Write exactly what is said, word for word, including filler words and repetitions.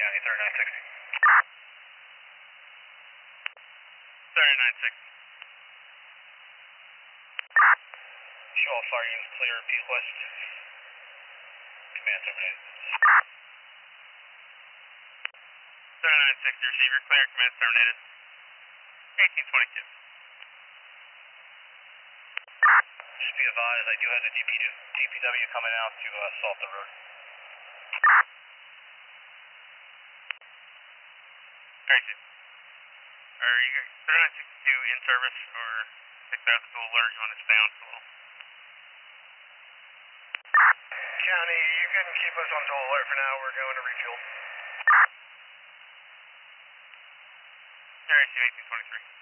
County, thirty-nine sixty. thirty-nine sixty. Show all fire units clear, Butte West. Command terminated. thirty-nine sixty, receiver, clear, command terminated. eighteen twenty-two. Just be advised, I do have the D P W coming out to uh, salt the road. Alright, are you thirty-nine sixty-two in service or six thousand to alert you on this down total? County, you can keep us on dual alert for now, we're going to refuel. Alright, eighteen twenty-three.